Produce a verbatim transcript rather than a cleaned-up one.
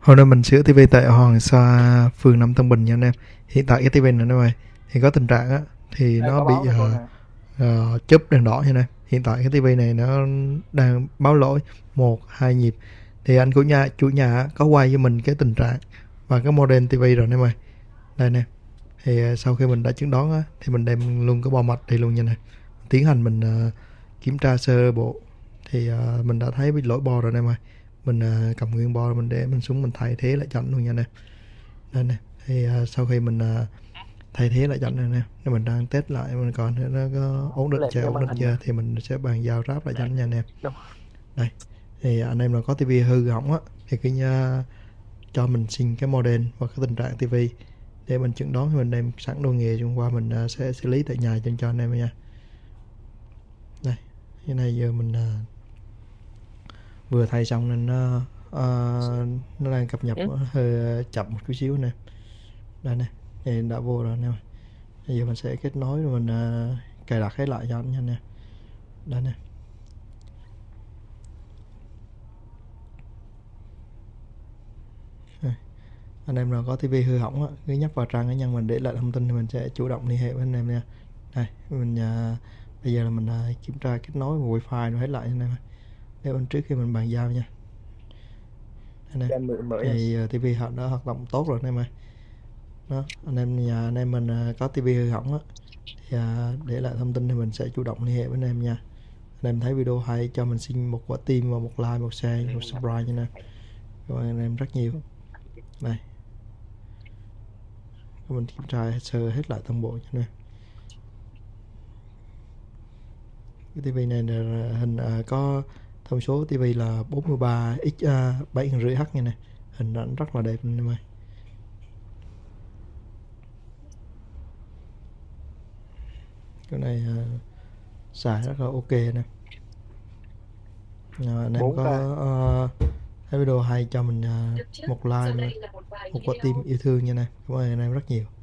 Hôm nay mình sửa tivi tại Hoàng Sa, phường Năm Tân Bình nha anh em. Hiện tại cái tivi này nó mày thì có tình trạng á thì Đây nó có bị báo cho tôi uh, nè. uh, chớp đèn đỏ nha anh em. Hiện tại cái tivi này nó đang báo lỗi một hai nhịp. Thì anh của nhà chủ nhà có quay cho mình cái tình trạng và cái model tivi rồi nè mày. Đây nè. Thì uh, sau khi mình đã chứng đoán á thì mình đem luôn cái bo mạch đi luôn nha nè. Tiến hành mình uh, kiểm tra sơ bộ thì uh, mình đã thấy bị lỗi bo rồi nè mày. Mình uh, cầm nguyên bo mình để mình xuống mình thay thế lại cho anh luôn nha nè. Đây nè. Thì uh, sau khi mình uh, thay thế lại cho anh này nè, nếu mình đang test lại mình còn nó có ổn định Lên chưa cái ổn màn định hình nè. chưa thì mình sẽ bàn giao ráp lại cho anh nha anh em. Đúng. Đây. Thì anh em nào có tivi hư hỏng á thì cứ uh, cho mình xin cái model và cái tình trạng tivi để mình chẩn đoán, thì mình đem sẵn đồ nghề chung qua mình uh, sẽ xử lý tại nhà cho, cho anh em nha. Đây. Cái này giờ mình uh, vừa thay xong nên nó uh, nó đang cập nhật Ừ. hơi chậm một chút xíu nè. Đây nè, thì đã vô rồi nè. Bây giờ mình sẽ kết nối rồi mình uh, cài đặt hết lại cho anh nha nè. Đây nè. Đây. Anh em nào có tivi hư hỏng á, cứ nhấp vào trang cá nhân mình để lại thông tin thì mình sẽ chủ động liên hệ với anh em nha. Đây, mình uh, bây giờ là mình uh, kiểm tra kết nối wifi rồi hết lại anh em. Để bên trước khi mình bàn giao nha. Đây nè. Em mở mở nha. Thì uh, tivi họ đã hoạt động tốt rồi anh em ơi. Đó, anh em nhà anh em mình uh, có tivi hư hỏng á thì uh, để lại thông tin thì mình sẽ chủ động liên hệ với anh em nha. Anh em thấy video hay cho mình xin một quả tim và một like, một share, một subscribe nha anh em. Cảm ơn anh em rất nhiều. Đây, mình kiểm tra sơ hết lại toàn bộ cho anh em. Cái tivi này là hình uh, có thông số tivi là bốn mươi ba x uh, bảy phần rưỡi H nha nè, hình ảnh rất là đẹp anh em ơi. Cái này uh, xài rất là ok nè. Uh, anh em bốn K. có uh, thấy video hay cho mình uh, một like, một quả tim yêu thương nha nè. Cảm ơn anh em rất nhiều.